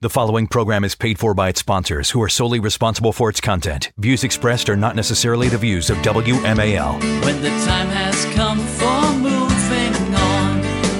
The following program is paid for by its sponsors, who are solely responsible for its content. Views expressed are not necessarily the views of WMAL. When the time has come for moving on,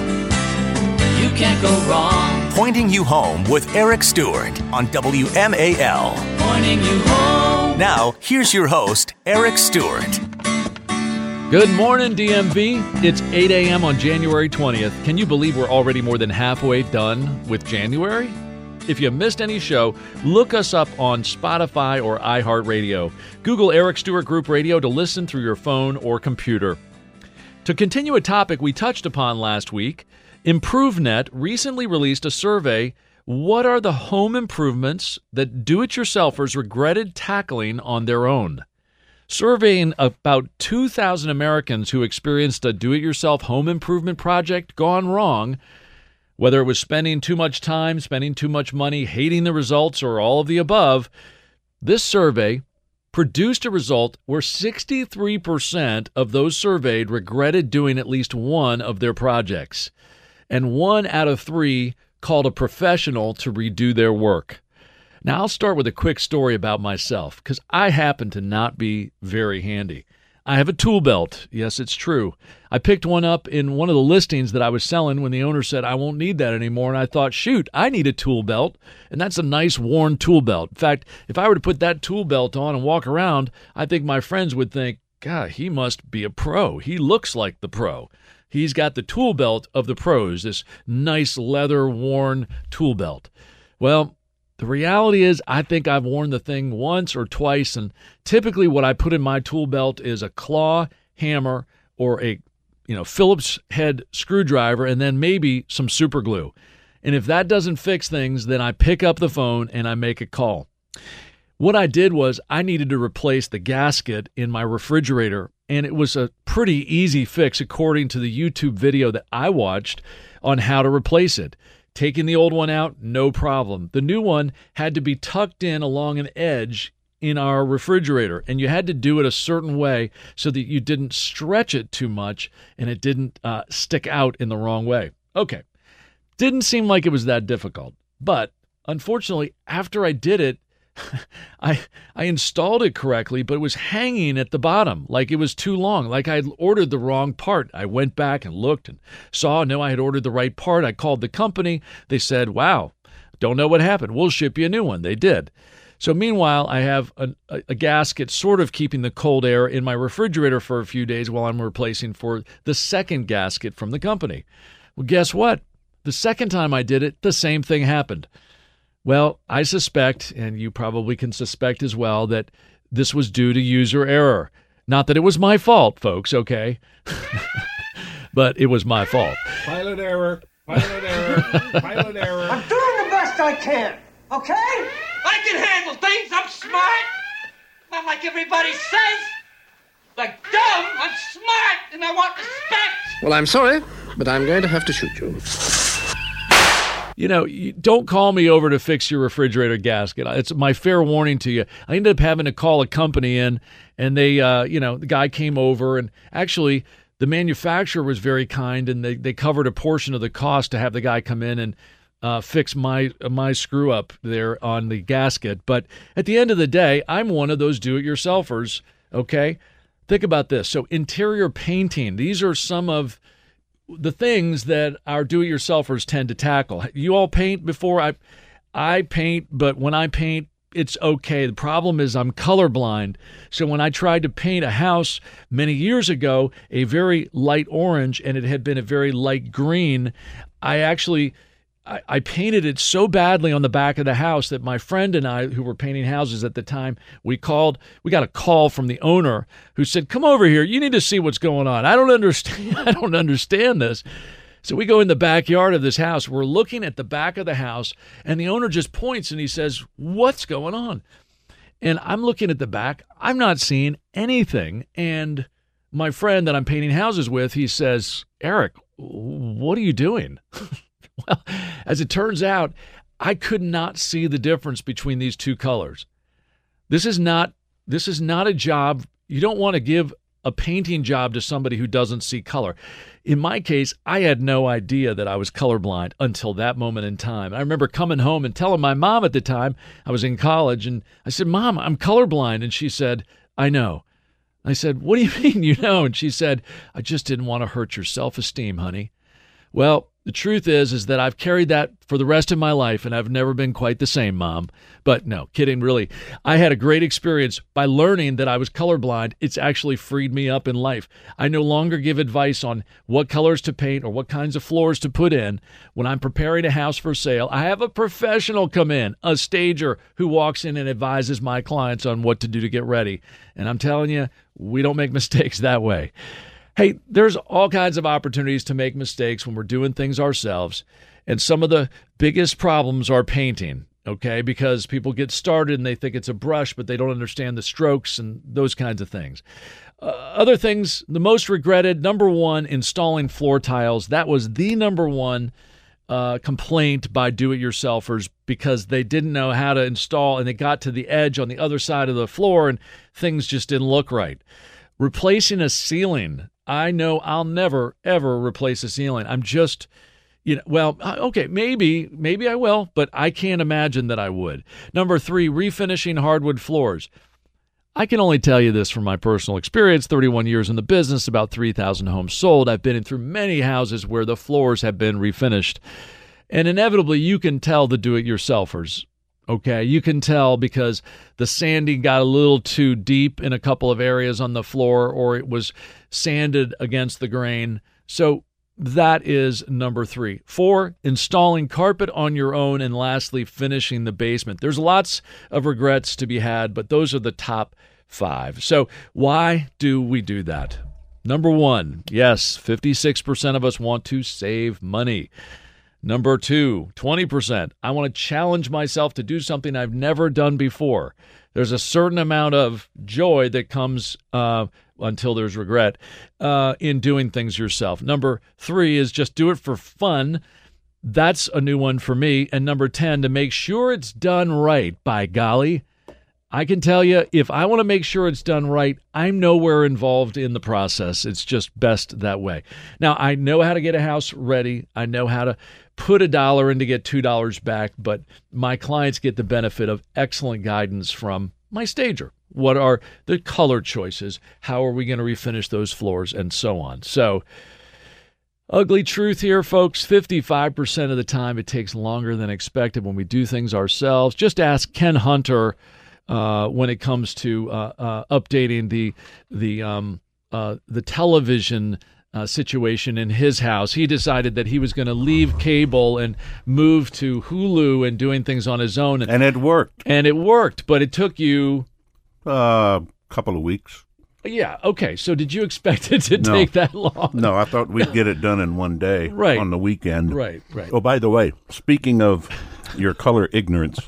you can't go wrong. Pointing You Home with Eric Stewart on WMAL. Pointing you home. Now, here's your host, Eric Stewart. Good morning, DMV. It's 8 a.m. on January 20th. Can you believe we're already more than halfway done with January? If you missed any show, look us up on Spotify or iHeartRadio. Google Eric Stewart Group Radio to listen through your phone or computer. To continue a topic we touched upon last week, ImproveNet recently released a survey. What are the home improvements that do-it-yourselfers regretted tackling on their own? Surveying about 2,000 Americans who experienced a do-it-yourself home improvement project gone wrong, whether it was spending too much time, spending too much money, hating the results, or all of the above, this survey produced a result where 63% of those surveyed regretted doing at least one of their projects, and 1 out of 3 called a professional to redo their work. Now, I'll start with a quick story about myself, because I happen to not be very handy. I have a tool belt. Yes, it's true. I picked one up in one of the listings that I was selling when the owner said, I won't need that anymore. And I thought, shoot, I need a tool belt. And that's a nice worn tool belt. In fact, if I were to put that tool belt on and walk around, I think my friends would think, God, he must be a pro. He looks like the pro. He's got the tool belt of the pros, this nice leather worn tool belt. Well, the reality is I think I've worn the thing once or twice, and typically what I put in my tool belt is a claw hammer or a Phillips head screwdriver and then maybe some super glue. And if that doesn't fix things, then I pick up the phone and I make a call. What I did was I needed to replace the gasket in my refrigerator, and it was a pretty easy fix according to the YouTube video that I watched on how to replace it. Taking the old one out, no problem. The new one had to be tucked in along an edge in our refrigerator, and you had to do it a certain way so that you didn't stretch it too much and it didn't stick out in the wrong way. Okay, didn't seem like it was that difficult, but unfortunately, after I did it, I installed it correctly, but it was hanging at the bottom like it was too long, like I had ordered the wrong part. I went back and looked and saw, no, I had ordered the right part. I called the company. They said, wow, don't know what happened. We'll ship you a new one. They did. So meanwhile, I have a gasket sort of keeping the cold air in my refrigerator for a few days while I'm replacing for the second gasket from the company. Well, guess what? The second time I did it, the same thing happened. Well, I suspect, and you probably can suspect as well, that this was due to user error. Not that it was my fault, folks, okay? But it was my fault. Pilot error, pilot error, pilot error. I'm doing the best I can, okay? I can handle things. I'm smart. Not like everybody says. Like dumb, I'm smart, and I want respect. Well, I'm sorry, but I'm going to have to shoot you. Don't call me over to fix your refrigerator gasket. It's my fair warning to you. I ended up having to call a company in, and they, the guy came over, and actually the manufacturer was very kind, and they covered a portion of the cost to have the guy come in and fix my screw up there on the gasket. But at the end of the day, I'm one of those do-it-yourselfers, okay? Think about this. So interior painting, these are some of the things that our do-it-yourselfers tend to tackle. You all paint before? I paint, but when I paint, it's okay. The problem is I'm colorblind. So when I tried to paint a house many years ago, a very light orange, and it had been a very light green, I painted it so badly on the back of the house that my friend and I, who were painting houses at the time, we got a call from the owner who said, come over here. You need to see what's going on. I don't understand this. So we go in the backyard of this house. We're looking at the back of the house, and the owner just points and he says, what's going on? And I'm looking at the back. I'm not seeing anything. And my friend that I'm painting houses with, he says, Eric, what are you doing? Well, as it turns out, I could not see the difference between these two colors. This is not a job. You don't want to give a painting job to somebody who doesn't see color. In my case, I had no idea that I was colorblind until that moment in time. I remember coming home and telling my mom at the time, I was in college, and I said, "Mom, I'm colorblind." And she said, "I know." I said, "What do you mean you know?" And she said, "I just didn't want to hurt your self-esteem, honey." Well, the truth is that I've carried that for the rest of my life, and I've never been quite the same, Mom. But no, kidding, really. I had a great experience by learning that I was colorblind. It's actually freed me up in life. I no longer give advice on what colors to paint or what kinds of floors to put in. When I'm preparing a house for sale, I have a professional come in, a stager who walks in and advises my clients on what to do to get ready. And I'm telling you, we don't make mistakes that way. Hey, there's all kinds of opportunities to make mistakes when we're doing things ourselves. And some of the biggest problems are painting, okay? Because people get started and they think it's a brush, but they don't understand the strokes and those kinds of things. Other things, the most regretted, number one, installing floor tiles. That was the number one complaint by do-it-yourselfers because they didn't know how to install, and they got to the edge on the other side of the floor and things just didn't look right. Replacing a ceiling. I know I'll never, ever replace a ceiling. I'm just, okay, maybe I will, but I can't imagine that I would. Number 3, refinishing hardwood floors. I can only tell you this from my personal experience, 31 years in the business, about 3,000 homes sold. I've been in through many houses where the floors have been refinished. And inevitably, you can tell the do-it-yourselfers. Okay, you can tell because the sanding got a little too deep in a couple of areas on the floor, or it was sanded against the grain. So that is number 3. 4, installing carpet on your own. And lastly, finishing the basement. There's lots of regrets to be had, but those are the top 5. So why do we do that? Number 1, yes, 56% of us want to save money. Number 2, 20%. I want to challenge myself to do something I've never done before. There's a certain amount of joy that comes until there's regret in doing things yourself. Number 3 is just do it for fun. That's a new one for me. And number 10, to make sure it's done right. By golly, I can tell you, if I want to make sure it's done right, I'm nowhere involved in the process. It's just best that way. Now, I know how to get a house ready. I know how to put $1 in to get $2 back, but my clients get the benefit of excellent guidance from my stager. What are the color choices? How are we going to refinish those floors, and so on? So, ugly truth here, folks, 55% of the time it takes longer than expected when we do things ourselves. Just ask Ken Hunter when it comes to updating the television situation in his house. He decided that he was going to leave cable and move to Hulu and doing things on his own. And it worked. And it worked, but it took you a couple of weeks. Yeah, okay. So did you expect it to take that long? No, I thought we'd get it done in one day on the weekend. Right. Oh, by the way, speaking of your color ignorance,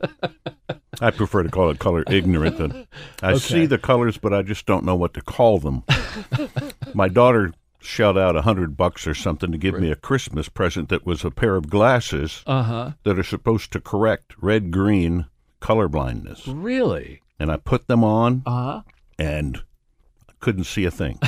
I prefer to call it color ignorant. I see the colors, but I just don't know what to call them. My daughter shelled out $100 or something to give me a Christmas present that was a pair of glasses that are supposed to correct red-green color blindness. Really? And I put them on, and couldn't see a thing.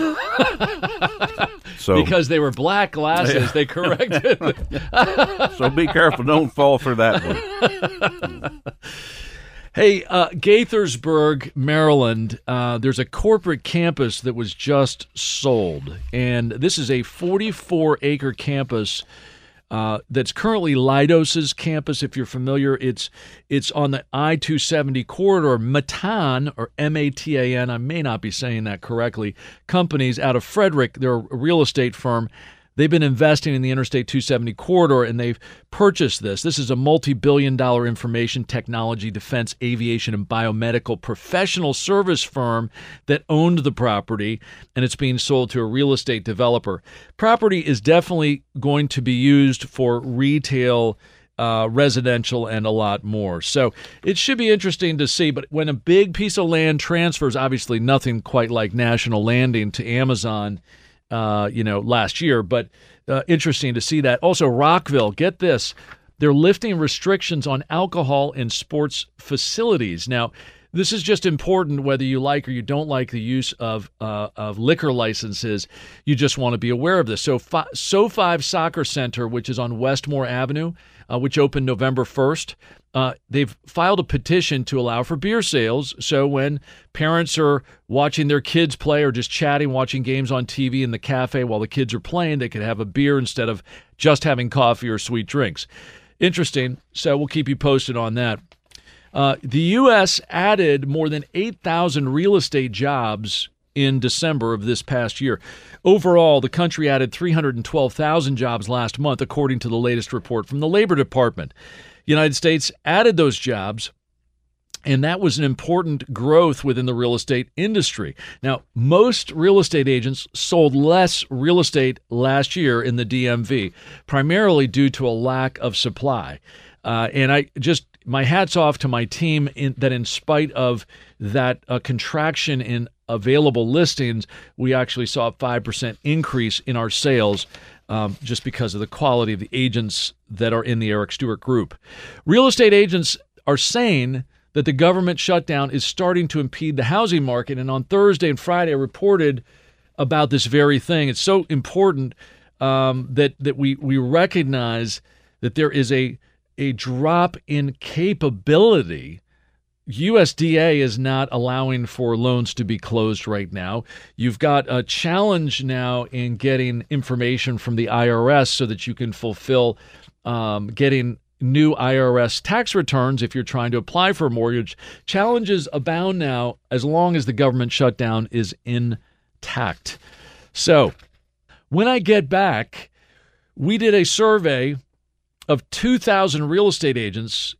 So because they were black glasses, they corrected. So be careful. Don't fall for that one. Hey, Gaithersburg, Maryland, there's a corporate campus that was just sold. And this is a 44-acre campus that's currently Leidos's campus. If you're familiar, it's on the I-270 corridor. Matan, or M-A-T-A-N, I may not be saying that correctly, companies out of Frederick, they're a real estate firm. They've been investing in the Interstate 270 corridor, and they've purchased this. This is a multi-billion-dollar information technology, defense, aviation, and biomedical professional service firm that owned the property, and it's being sold to a real estate developer. Property is definitely going to be used for retail, residential, and a lot more. So it should be interesting to see. But when a big piece of land transfers, obviously nothing quite like National Landing to Amazon, last year, but interesting to see that. Also, Rockville, get this, they're lifting restrictions on alcohol in sports facilities. Now, This is just important whether you like or you don't like the use of liquor licenses. You just want to be aware of this. So SoFi Soccer Center, which is on Westmore Avenue, which opened November 1st, they've filed a petition to allow for beer sales. So when parents are watching their kids play or just chatting, watching games on TV in the cafe while the kids are playing, they could have a beer instead of just having coffee or sweet drinks. Interesting. So we'll keep you posted on that. The U.S. added more than 8,000 real estate jobs in December of this past year. Overall, the country added 312,000 jobs last month, according to the latest report from the Labor Department. The United States added those jobs, and that was an important growth within the real estate industry. Now, most real estate agents sold less real estate last year in the DMV, primarily due to a lack of supply. My hat's off to my team that in spite of that contraction in available listings, we actually saw a 5% increase in our sales just because of the quality of the agents that are in the Eric Stewart Group. Real estate agents are saying that the government shutdown is starting to impede the housing market, and on Thursday and Friday I reported about this very thing. It's so important that we recognize that there is a drop in capability. USDA is not allowing for loans to be closed right now. You've got a challenge now in getting information from the IRS so that you can fulfill getting new IRS tax returns if you're trying to apply for a mortgage. Challenges abound now as long as the government shutdown is intact. So when I get back, we did a survey of 2,000 real estate agents.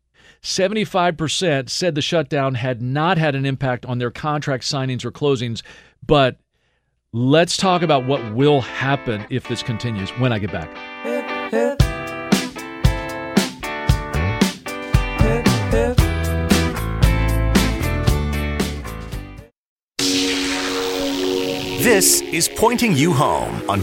75% said the shutdown had not had an impact on their contract signings or closings. But let's talk about what will happen if this continues when I get back. This is Pointing You Home on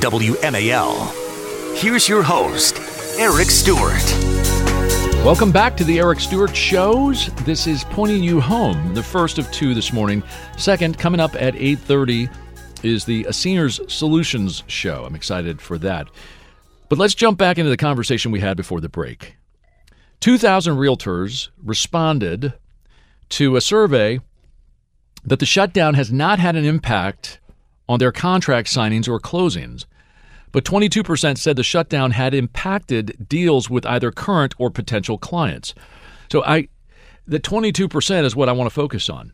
WMAL. Here's your host, Eric Stewart. Welcome back to the Eric Stewart Shows. This is Pointing You Home, the first of two this morning. Second, coming up at 8:30 is the Seniors Solutions Show. I'm excited for that. But let's jump back into the conversation we had before the break. 2,000 realtors responded to a survey that the shutdown has not had an impact on their contract signings or closings. But 22% said the shutdown had impacted deals with either current or potential clients. So the 22% is what I want to focus on.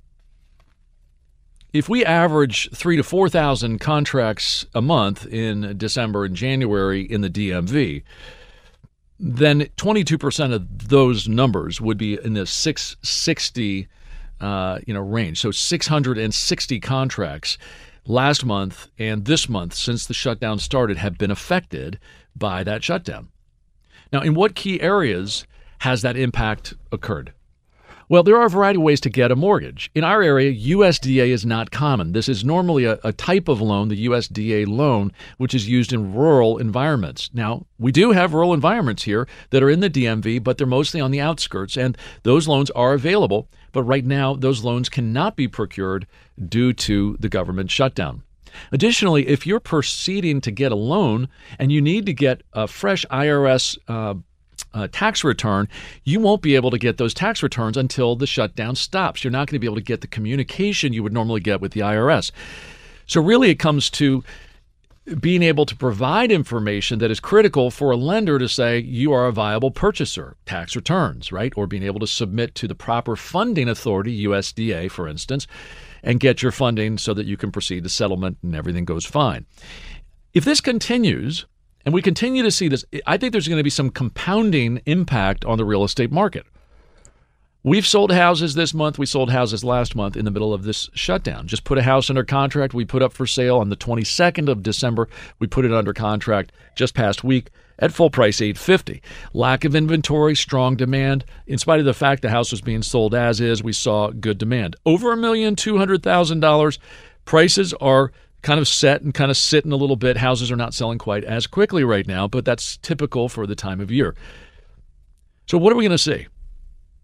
If we average 3,000 to 4,000 contracts a month in December and January in the DMV, then 22% of those numbers would be in the 660 range. So 660 contracts last month and this month since the shutdown started have been affected by that shutdown. Now, in what key areas has that impact occurred? Well, there are a variety of ways to get a mortgage. In our area, USDA is not common. This is normally a type of loan, the USDA loan, which is used in rural environments. Now, we do have rural environments here that are in the DMV, but they're mostly on the outskirts, and those loans are available. But right now, those loans cannot be procured due to the government shutdown. Additionally, if you're proceeding to get a loan and you need to get a fresh IRS tax return, you won't be able to get those tax returns until the shutdown stops. You're not going to be able to get the communication you would normally get with the IRS. So really it comes to being able to provide information that is critical for a lender to say you are a viable purchaser, tax returns, right? Or being able to submit to the proper funding authority, USDA, for instance, and get your funding so that you can proceed to settlement and everything goes fine. If this continues, and we continue to see this, I think there's going to be some compounding impact on the real estate market. We've sold houses this month. We sold houses last month in the middle of this shutdown. Just put a house under contract. We put up for sale on the 22nd of December. We put it under contract just past week at full price, $850. Lack of inventory, strong demand. In spite of the fact the house was being sold as is, we saw good demand. Over $1,200,000. Prices are kind of set and kind of sitting a little bit. Houses are not selling quite as quickly right now, but that's typical for the time of year. So what are we going to see?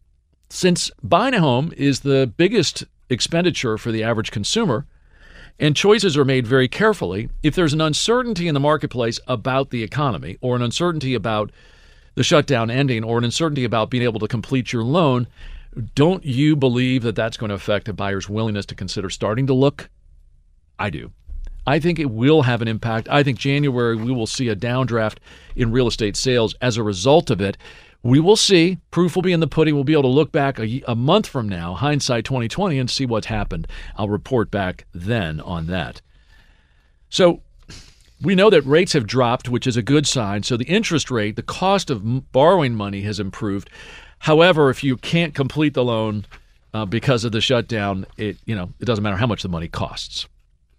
Since buying a home is the biggest expenditure for the average consumer, and choices are made very carefully, if there's an uncertainty in the marketplace about the economy, or an uncertainty about the shutdown ending, or an uncertainty about being able to complete your loan, don't you believe that that's going to affect a buyer's willingness to consider starting to look? I do. I think it will have an impact. I think January we will see a downdraft in real estate sales as a result of it. We will see. Proof will be in the pudding. We'll be able to look back a month from now, hindsight 2020, and see what's happened. I'll report back then on that. So we know that rates have dropped, which is a good sign. So the interest rate, the cost of borrowing money has improved. However, if you can't complete the loan because of the shutdown, it doesn't matter how much the money costs.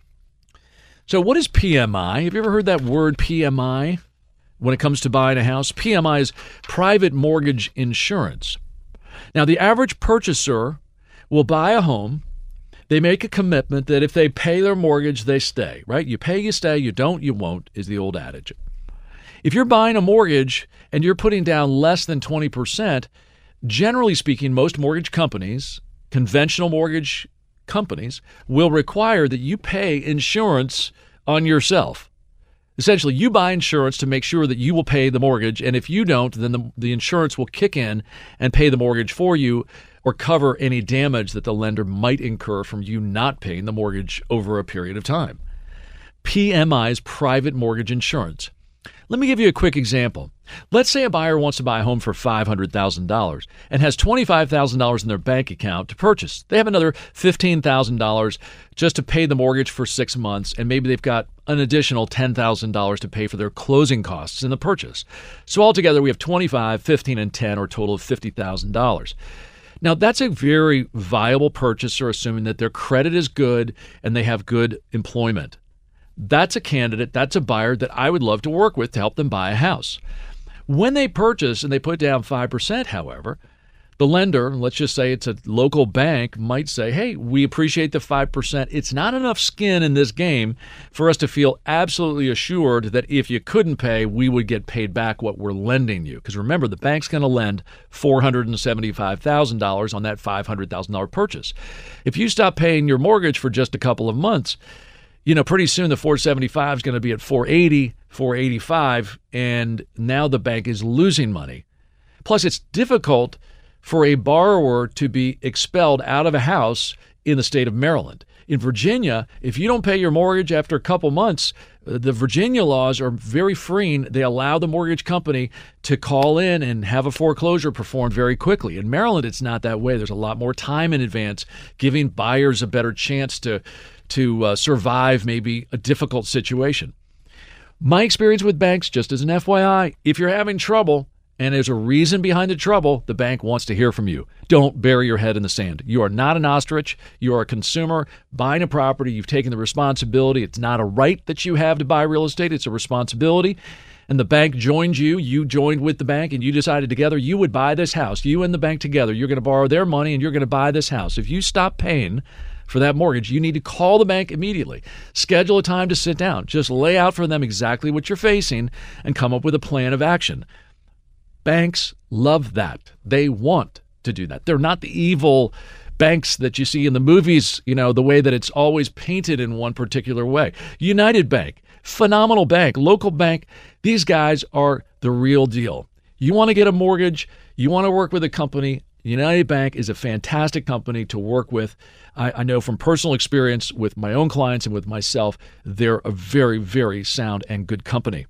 So what is PMI? Have you ever heard that word PMI? When it comes to buying a house, PMI is private mortgage insurance. Now, the average purchaser will buy a home. They make a commitment that if they pay their mortgage, they stay, right? You pay, you stay. You don't, you won't, is the old adage. If you're buying a mortgage and you're putting down less than 20%, generally speaking, most mortgage companies, conventional mortgage companies, will require that you pay insurance on yourself. Essentially, you buy insurance to make sure that you will pay the mortgage, and if you don't, then the insurance will kick in and pay the mortgage for you or cover any damage that the lender might incur from you not paying the mortgage over a period of time. PMI is private mortgage insurance. Let me give you a quick example. Let's say a buyer wants to buy a home for $500,000 and has $25,000 in their bank account to purchase. They have another $15,000 just to pay the mortgage for 6 months, and maybe they've got an additional $10,000 to pay for their closing costs in the purchase. So altogether, we have $25,000, $15,000, and $10,000, or a total of $50,000. Now, that's a very viable purchaser, assuming that their credit is good and they have good employment. That's a candidate, that's a buyer that I would love to work with to help them buy a house. When they purchase and they put down 5%, however, the lender, let's just say it's a local bank, might say, hey, we appreciate the 5%. It's not enough skin in this game for us to feel absolutely assured that if you couldn't pay, we would get paid back what we're lending you. Because remember, the bank's going to lend $475,000 on that $500,000 purchase. If you stop paying your mortgage for just a couple of months, pretty soon the 475 is going to be at 480, 485, and now the bank is losing money. Plus, it's difficult for a borrower to be expelled out of a house in the state of Maryland. In Virginia, if you don't pay your mortgage after a couple months, the Virginia laws are very freeing. They allow the mortgage company to call in and have a foreclosure performed very quickly. In Maryland, it's not that way. There's a lot more time in advance, giving buyers a better chance to survive maybe a difficult situation. My experience with banks, just as an FYI, if you're having trouble and there's a reason behind the trouble, the bank wants to hear from you. Don't bury your head in the sand. You are not an ostrich. You are a consumer buying a property. You've taken the responsibility. It's not a right that you have to buy real estate. It's a responsibility. And the bank joined you. You joined with the bank, and you decided together you would buy this house. You and the bank together. You're going to borrow their money, and you're going to buy this house. If you stop paying for that mortgage, you need to call the bank immediately. Schedule a time to sit down. Just lay out for them exactly what you're facing and come up with a plan of action. Banks love that. They want to do that. They're not the evil banks that you see in the movies, the way that it's always painted in one particular way. United Bank, phenomenal bank, local bank. These guys are the real deal. You want to get a mortgage, you want to work with a company, United Bank is a fantastic company to work with. I know from personal experience with my own clients and with myself, they're a very, very sound and good company.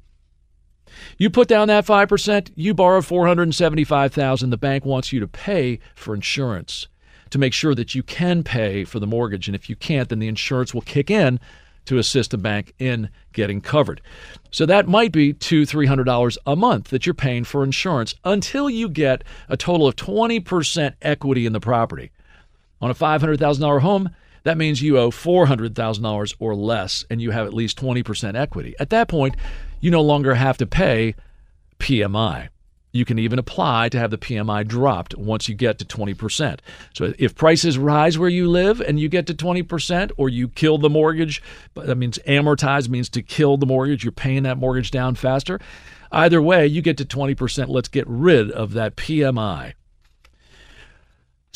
You put down that 5%, you borrow $475,000. The bank wants you to pay for insurance to make sure that you can pay for the mortgage. And if you can't, then the insurance will kick in to assist the bank in getting covered. So that might be $200-$300 a month that you're paying for insurance until you get a total of 20% equity in the property. On a $500,000 home, that means you owe $400,000 or less, and you have at least 20% equity. At that point, you no longer have to pay PMI. You can even apply to have the PMI dropped once you get to 20%. So if prices rise where you live and you get to 20%, or you kill the mortgage, that means amortize means to kill the mortgage, you're paying that mortgage down faster. Either way, you get to 20%, let's get rid of that PMI.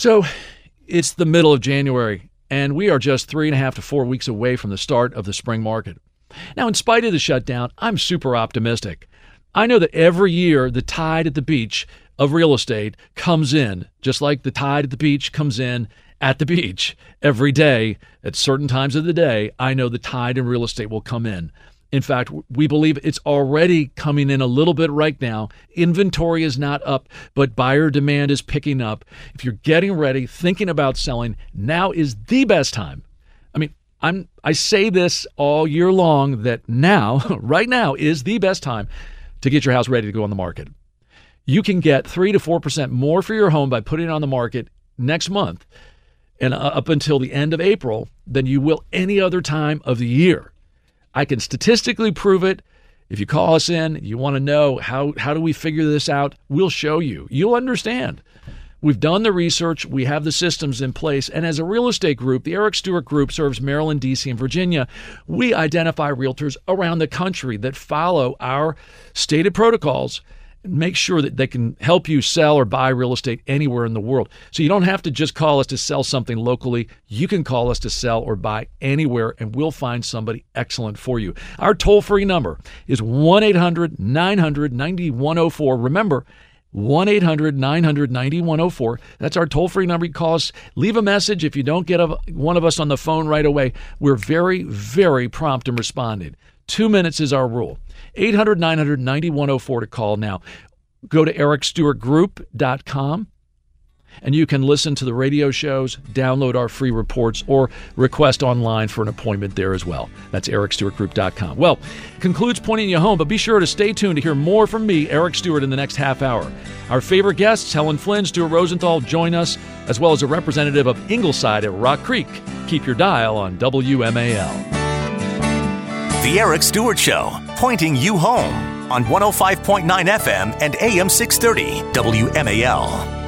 So it's the middle of January, and we are just 3.5 to 4 weeks away from the start of the spring market. Now, in spite of the shutdown, I'm super optimistic. I know that every year the tide at the beach of real estate comes in, just like the tide at the beach comes in at the beach. Every day, at certain times of the day, I know the tide in real estate will come in. In fact, we believe it's already coming in a little bit right now. Inventory is not up, but buyer demand is picking up. If you're getting ready, thinking about selling, now is the best time. I mean, I say this all year long that now, right now, is the best time to get your house ready to go on the market. You can get 3 to 4% more for your home by putting it on the market next month and up until the end of April than you will any other time of the year. I can statistically prove it. If you call us in, you want to know how do we figure this out, we'll show you. You'll understand. We've done the research. We have the systems in place. And as a real estate group, the Eric Stewart Group serves Maryland, D.C., and Virginia. We identify realtors around the country that follow our stated protocols and make sure that they can help you sell or buy real estate anywhere in the world. So you don't have to just call us to sell something locally. You can call us to sell or buy anywhere, and we'll find somebody excellent for you. Our toll-free number is 1-800-900-9104. Remember, 1-800-900-9104. That's our toll-free number. You call us, leave a message. If you don't get one of us on the phone right away, we're very, very prompt in responding. 2 minutes is our rule. 800-900-9104 to call now. Go to ericstewartgroup.com, and you can listen to the radio shows, download our free reports, or request online for an appointment there as well. That's ericstewartgroup.com. Well, concludes Pointing You Home, but be sure to stay tuned to hear more from me, Eric Stewart, in the next half hour. Our favorite guests, Helen Flynn, Stuart Rosenthal, join us, as well as a representative of Ingleside at Rock Creek. Keep your dial on WMAL. The Eric Stewart Show, pointing you home on 105.9 FM and AM 630 WMAL.